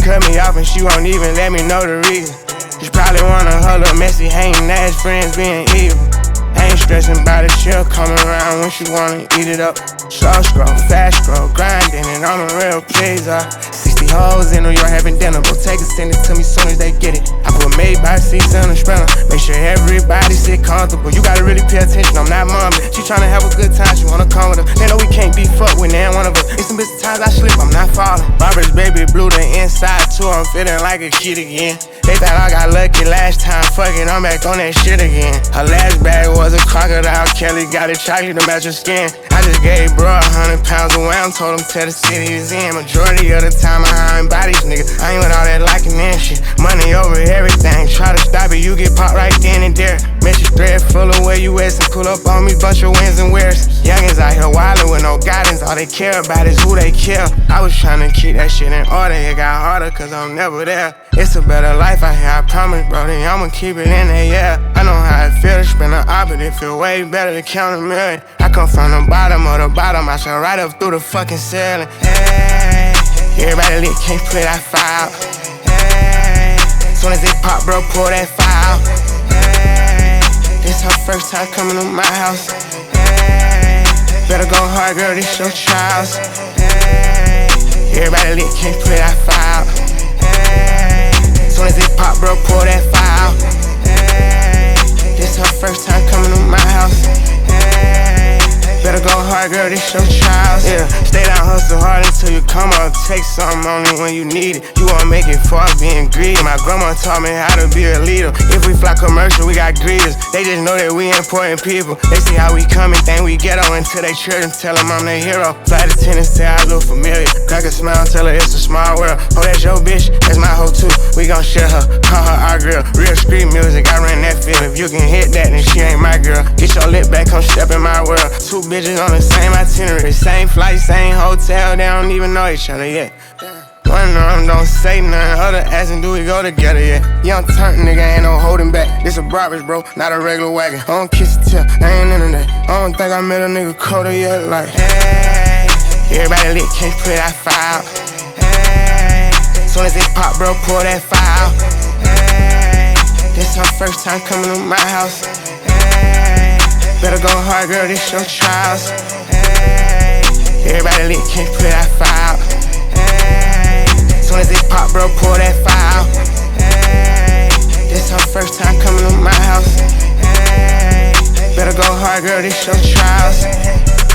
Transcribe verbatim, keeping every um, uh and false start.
cut me off and she won't even let me know the reason. She probably wanna her little messy hating ass friends being evil. I ain't stressing about it, she'll come around when she wanna eat it up. Slow scroll, fast scroll, grinding and I'm a real pleaser. Sixty hoes in New York having dinner, go take it, send it to me soon as they get it. I put made by seats in the sprinter, make sure everybody sit comfortable. You gotta really pay attention, I'm not mommy. She tryna have a good time, she wanna come with her. They know we can't be fucked with, ain't one of us. It's some bitch times I slip, I'm not falling. Robert's baby blue, the inside too, I'm feeling like a kid again. They thought I got lucky last time, fuck it, I'm back on that shit again. Her last bag was a crocodile, Kelly got it chocolate to match her skin. I just gave bro a hundred pounds of wham, told him tell the city he's in. Majority of the time I hiring bodies, nigga. I ain't with all that liking and shit. Money over everything, try to stop it, you get popped right then and there. Message thread full of where you at, and pull up on me, bunch of wins and wears. Youngins out here wildin' with no guidance, all they care about is who they kill. I was tryna keep that shit in order, it got harder cause I'm never there. It's a better life out here, I promise, bro, then I'ma keep it in there, yeah. I know how it feel to spend an op, but it feel way better to count a million. I come from the bottom of the bottom, I shall right up through the fucking ceiling. Hey, everybody lit, can't put that file. Hey, soon as it pop, bro, pull that file. Hey, this her first time coming to my house. Hey, better go hard, girl, this your trials. Hey, everybody lit, can't put that file. Hey, soon as it pop, bro, pull that file. Hey, this her first time coming to my house. Hey, better go hard, girl, this your trials. Yeah, stay down, hustle hard until you come up. Take something only when you need it. You won't make it far being greedy. My grandma taught me how to be a leader. If we fly commercial, we got greeters. They just know that we important people. They see how we come and think we ghetto until they church and tell them I'm their hero. Flight attendants say I look familiar. Crack a smile, tell her it's a small world. Oh, that's your bitch, that's my hoe too. We gon' share her, call her our girl. Real street music, I ran that field. If you can hit that, then she ain't my girl. Get your lip back, come step in my world. Two bitches on the same itinerary, same flight, same hotel. They don't even know each other yet. One of them don't say nothing, other asking do we go together yet. Young turn nigga, ain't no holding back. This a Brabus, bro, not a regular wagon. I don't kiss the tip, I ain't into that. I don't think I met a nigga colder yet. Like, hey, everybody lit, can't put that file. Hey, soon as it pop, bro, pull that file. Hey, this her first time coming to my house. Hey, better go hard, girl, this your trials. Hey, everybody lit, can't put that file. Hey, soon as it pop, bro, pull that file. Hey, this her first time coming to my house. Hey, better go hard, girl, this your trials.